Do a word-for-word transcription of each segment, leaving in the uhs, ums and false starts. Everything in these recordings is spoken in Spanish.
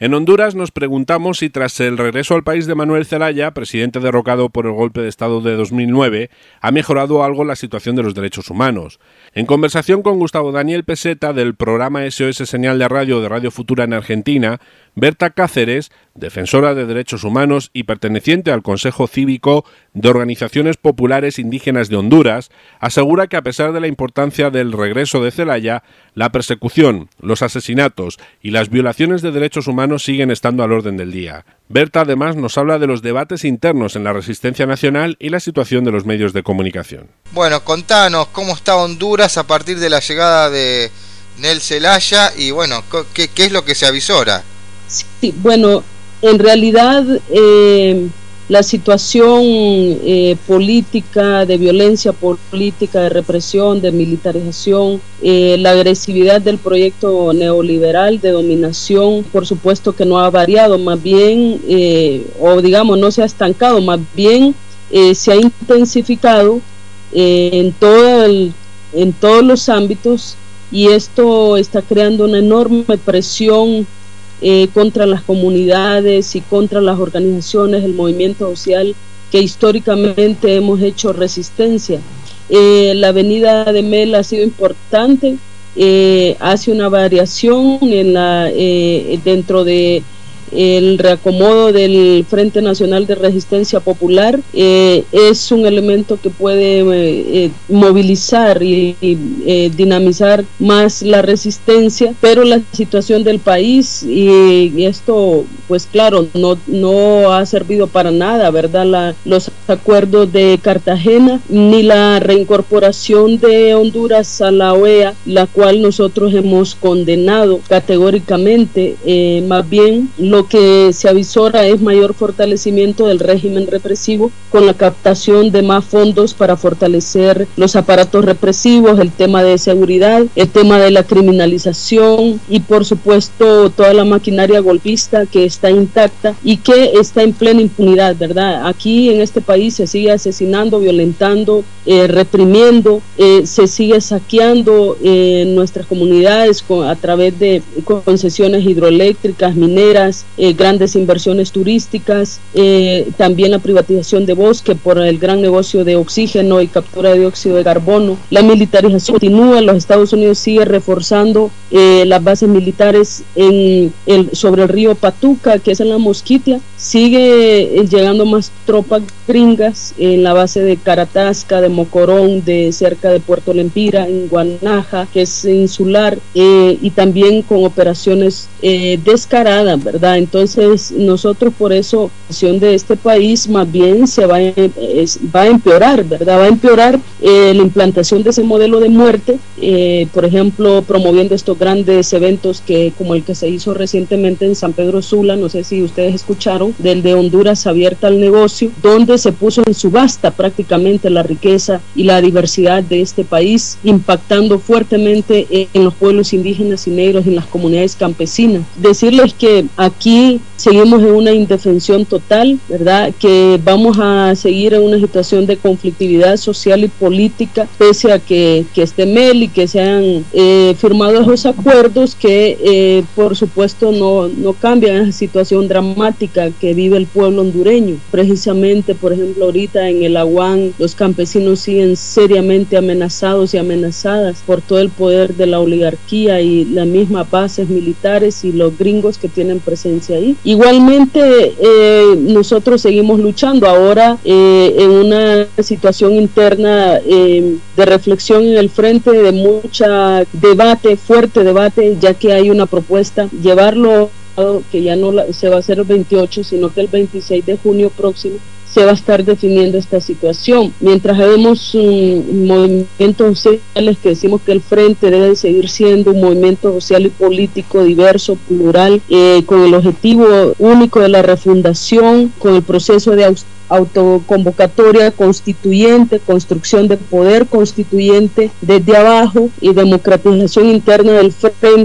En Honduras nos preguntamos si tras el regreso al país de Manuel Zelaya, presidente derrocado por el golpe de Estado de dos mil nueve, ha mejorado algo la situación de los derechos humanos. En conversación con Gustavo Daniel Peseta del programa S O S Señal de Radio de Radio Futura en Argentina, Berta Cáceres, defensora de derechos humanos y perteneciente al Consejo Cívico de Organizaciones Populares Indígenas de Honduras, asegura que a pesar de la importancia del regreso de Zelaya, la persecución, los asesinatos y las violaciones de derechos humanos siguen estando al orden del día. Berta además nos habla de los debates internos en la resistencia nacional y la situación de los medios de comunicación. Bueno, contanos cómo está Honduras a partir de la llegada de Nel Zelaya y bueno, ¿qué, qué es lo que se avisora? Sí, bueno, en realidad eh, la situación eh, política, de violencia política, de represión, de militarización, eh, la agresividad del proyecto neoliberal de dominación, por supuesto que no ha variado, más bien, eh, o digamos, no se ha estancado, más bien eh, se ha intensificado eh, en, todo el, en todos los ámbitos, y esto está creando una enorme presión Eh, contra las comunidades y contra las organizaciones, el movimiento social que históricamente hemos hecho resistencia. Eh, la venida de Mel ha sido importante, eh, hace una variación en la, eh, dentro de el reacomodo del Frente Nacional de Resistencia Popular. Eh, es un elemento que puede eh, movilizar y, y eh, dinamizar más la resistencia, pero la situación del país y, y esto, pues claro, no, no ha servido para nada, ¿verdad? La, los acuerdos de Cartagena, ni la reincorporación de Honduras a la O E A, la cual nosotros hemos condenado categóricamente. Eh, más bien, lo que se avisora es mayor fortalecimiento del régimen represivo con la captación de más fondos para fortalecer los aparatos represivos, el tema de seguridad, el tema de la criminalización y por supuesto toda la maquinaria golpista que está intacta y que está en plena impunidad, ¿verdad? Aquí en este país se sigue asesinando, violentando, eh, reprimiendo, eh, se sigue saqueando eh, nuestras comunidades con, a través de concesiones hidroeléctricas, mineras, Eh, grandes inversiones turísticas, eh, también la privatización de bosque por el gran negocio de oxígeno y captura de dióxido de carbono. La militarización continúa, los Estados Unidos sigue reforzando eh, las bases militares en el, sobre el río Patuca, que es en la Mosquitia, sigue eh, llegando más tropas gringas en la base de Caratasca, de Mocorón, de cerca de Puerto Lempira, en Guanaja, que es insular, eh, y también con operaciones eh, descaradas, ¿verdad? Entonces nosotros por eso la situación de este país más bien se va a, es, va a empeorar, ¿verdad? Va a empeorar eh, la implantación de ese modelo de muerte, eh, por ejemplo, promoviendo estos grandes eventos que como el que se hizo recientemente en San Pedro Sula, no sé si ustedes escucharon, del de Honduras abierta al negocio, donde se puso en subasta prácticamente la riqueza y la diversidad de este país, impactando fuertemente en los pueblos indígenas y negros, en las comunidades campesinas. Decirles que aquí seguimos en una indefensión total, ¿verdad? Que vamos a seguir en una situación de conflictividad social y política, pese a que, que esté Mel y que se han eh, firmado esos acuerdos que, eh, por supuesto, no, no cambian esa situación dramática que vive el pueblo hondureño. Precisamente, por ejemplo, ahorita en el Aguán, los campesinos siguen seriamente amenazados y amenazadas por todo el poder de la oligarquía y las mismas bases militares y los gringos que tienen presencia ahí. Igualmente eh, nosotros seguimos luchando ahora eh, en una situación interna eh, de reflexión en el frente, de mucha debate, fuerte debate, ya que hay una propuesta, llevarlo que ya no la, se va a hacer el veintiocho, sino que el veintiséis de junio próximo se va a estar definiendo esta situación. Mientras vemos um, movimientos sociales que decimos que el Frente debe seguir siendo un movimiento social y político diverso, plural, eh, con el objetivo único de la refundación, con el proceso de autoconvocatoria constituyente, construcción de poder constituyente desde abajo y democratización interna del Frente,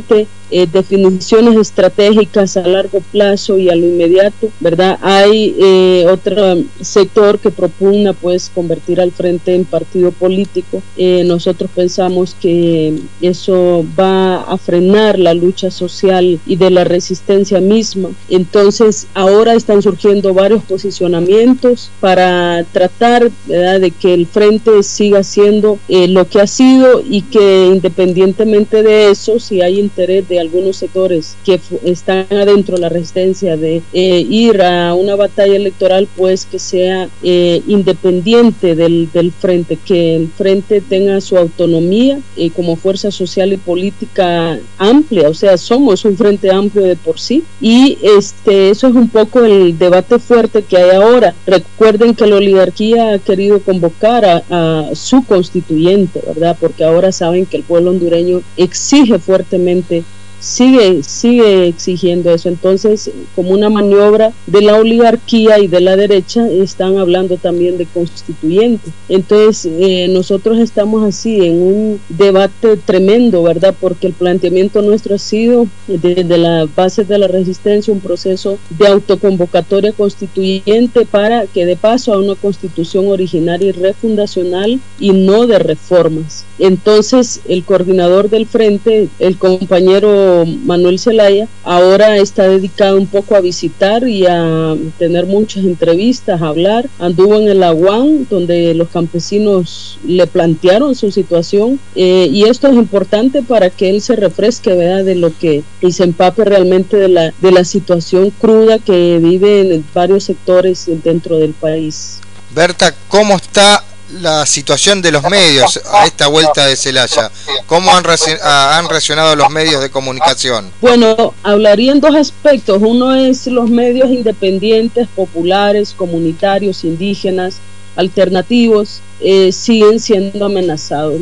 eh, definiciones estratégicas a largo plazo y a lo inmediato, ¿verdad? Hay eh, otro sector que propugna pues convertir al Frente en partido político. Eh, nosotros pensamos que eso va a frenar la lucha social y de la resistencia misma. Entonces ahora están surgiendo varios posicionamientos para tratar, ¿verdad?, de que el Frente siga siendo eh, lo que ha sido, y que independientemente de eso, si hay interés de algunos sectores que están adentro de la resistencia de eh, ir a una batalla electoral, pues que sea eh, independiente del, del Frente, que el Frente tenga su autonomía eh, como fuerza social y política amplia. O sea, somos un frente amplio de por sí, y este eso es un poco el debate fuerte que hay ahora. Recuerden que la oligarquía ha querido convocar a, a su constituyente, ¿verdad? Porque ahora saben que el pueblo hondureño exige fuertemente, sigue sigue exigiendo eso. Entonces, como una maniobra de la oligarquía y de la derecha, están hablando también de constituyente. Entonces eh, nosotros estamos así en un debate tremendo, ¿verdad? Porque el planteamiento nuestro ha sido desde las bases de la resistencia un proceso de autoconvocatoria constituyente para que dé paso a una constitución originaria y refundacional, y no de reformas. Entonces el coordinador del Frente, el compañero Manuel Zelaya, ahora está dedicado un poco a visitar y a tener muchas entrevistas, a hablar. Anduvo en el Aguán, donde los campesinos le plantearon su situación, eh, y esto es importante para que él se refresque, ¿verdad?, de lo que, y se empape realmente de la, de la situación cruda que viven en varios sectores dentro del país. Berta, ¿cómo está la situación de los medios a esta vuelta de Zelaya? ¿Cómo han, han reaccionado los medios de comunicación? Bueno, hablaría en dos aspectos. Uno es los medios independientes, populares, comunitarios, indígenas, alternativos, eh, siguen siendo amenazados,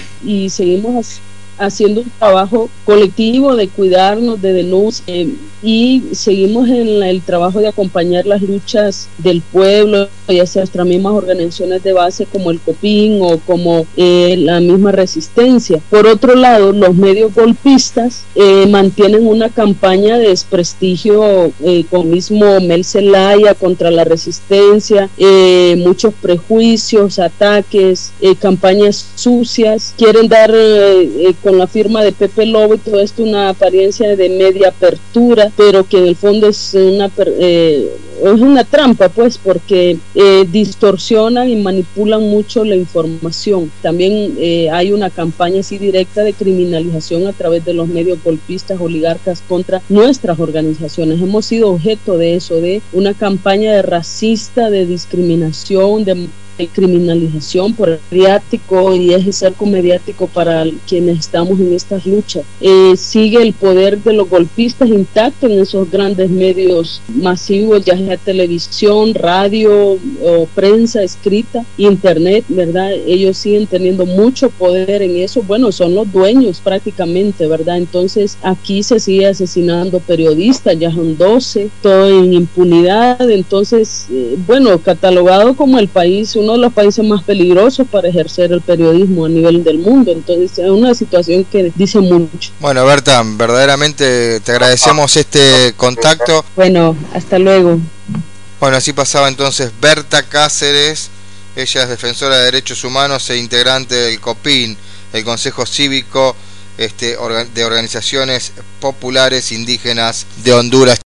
y seguimos haciendo un trabajo colectivo de cuidarnos, de denuncia, eh, y seguimos en la, el trabajo de acompañar las luchas del pueblo, ya sea nuestras mismas organizaciones de base como el COPIN o como eh, la misma resistencia. Por otro lado, los medios golpistas eh, mantienen una campaña de desprestigio eh, con mismo Mel Zelaya contra la resistencia, eh, muchos prejuicios, ataques, eh, campañas sucias. Quieren dar eh, eh, con la firma de Pepe Lobo y todo esto una apariencia de media apertura, pero que en el fondo es una eh, es una trampa, pues, porque eh, distorsionan y manipulan mucho la información. También eh, hay una campaña así directa de criminalización a través de los medios golpistas, oligarcas, contra nuestras organizaciones. Hemos sido objeto de eso, de una campaña de racista, de discriminación, de de criminalización por el mediático y ejercer con mediático para quienes estamos en estas luchas. Eh, sigue el poder de los golpistas intacto en esos grandes medios masivos, ya sea televisión, radio o prensa escrita, internet, ¿verdad? Ellos siguen teniendo mucho poder en eso. Bueno, son los dueños prácticamente, ¿verdad? Entonces aquí se sigue asesinando periodistas, ya son doce, todo en impunidad. Entonces, eh, bueno, catalogado como el país, uno de los países más peligrosos para ejercer el periodismo a nivel del mundo. Entonces es una situación que dice mucho. Bueno, Berta, verdaderamente te agradecemos este contacto. Bueno, hasta luego. Bueno, así pasaba entonces Berta Cáceres. Ella es defensora de derechos humanos e integrante del COPIN, el Consejo Cívico este, de Organizaciones Populares Indígenas de Honduras.